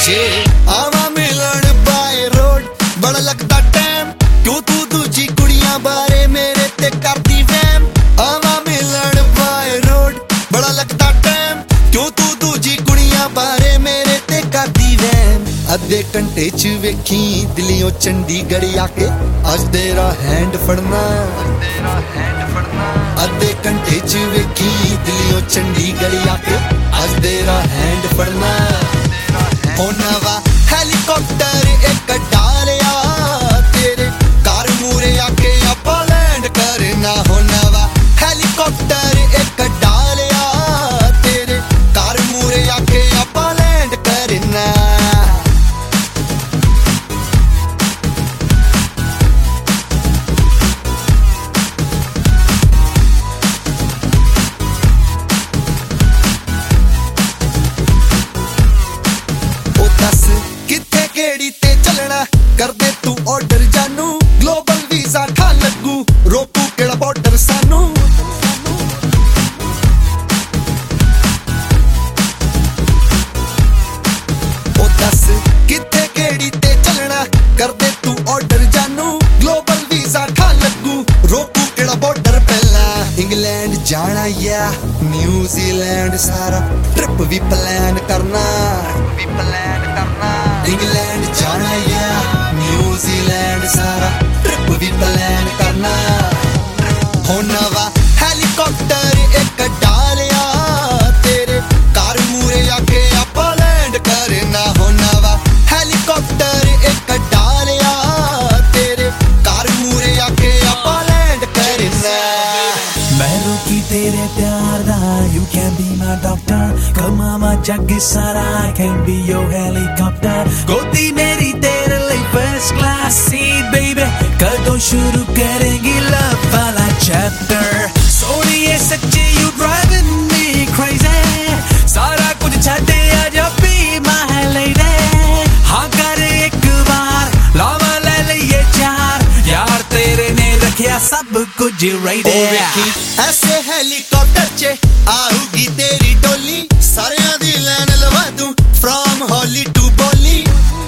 जे आवा मिलन by road बड़ा लगदा टाइम क्यों तू दूजी कुड़ियां बारे मेरे ते करदी वैम आवा मिलन बाय रोड बड़ा लगदा टाइम क्यों तू दूजी कुड़ियां बारे मेरे ते करदी वैम अद्धे घंटे च वेखी दिल्लियों चंडीगढ़ आके अज तेरा हैंड फड़ना अद्धे घंटे च वेखी दिल्लियों चंडीगढ़ आके अज तेरा हैंड फड़ना हो नवा हेलीकॉप्टर एक डालिया तेरे कार मूरे आके आपा लैंड करना हो नवा हेलीकॉप्टर एक डालिया तेरे कार मूरे आके आपा लैंड करना किथे केड़ी ते चलना कर दे तू ऑर्डर जानू ग्लोबल वीजा खा लगू रोकू केड़ा बॉर्डर सानू ओ दस किथे केड़ी ते चलना कर दे तू ऑर्डर जानू ग्लोबल वीजा खा लगू रोकू केड़ा बॉर्डर पहला इंग्लैंड जाना या न्यूजीलैंड सारा ट्रिप भी प्लान करना इंग्लैंड जाना या न्यूजीलैंड सारा ट्रिप भी प्लान करना हो नवा हेलीकॉप्टर एक डालिया तेरे कार मूरे आके आपा लैंड करना हो नवा हेलीकॉप्टर एक डालिया तेरे कार मूरे आके आपा लैंड करना मैं रोकी तेरे प्यार दा you can be my doctor come on my jug सारा I can be your helicopter गोदी मेरी तेरे लिए first class seat baby कदों शुरू करेंगी love वाला chapter सोनिए सच्ची you driving me crazy सारा कुछ छाते आजा be my lady हाँ कर एक बार लावा ले लिए चार यार तेरे ने रखिया सब कुछ ready ऐसे हेलीकॉप्टर चे आऊगी तेरी डोली सारियां दी लैन लवा दूं फ्रॉम हॉली टू बोली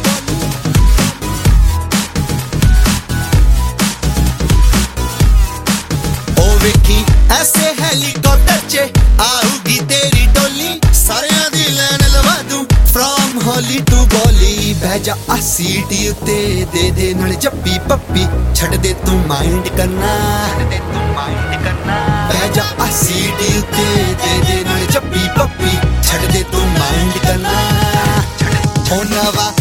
ओ वेखी ऐसे हेलीकॉप्टर चे आऊगी तेरी डोली सारियां दी लैन लवा दूं फ्रॉम हॉली टू बोली बह जा आ सीट उत्ते दे दे नाल जप्पी पप्पी छड़ दे तू माइंड करना बह जा आ सीट उत्ते दे दे नाल जप्पी पप्पी छड़ दे तू माइंड करना हो नवा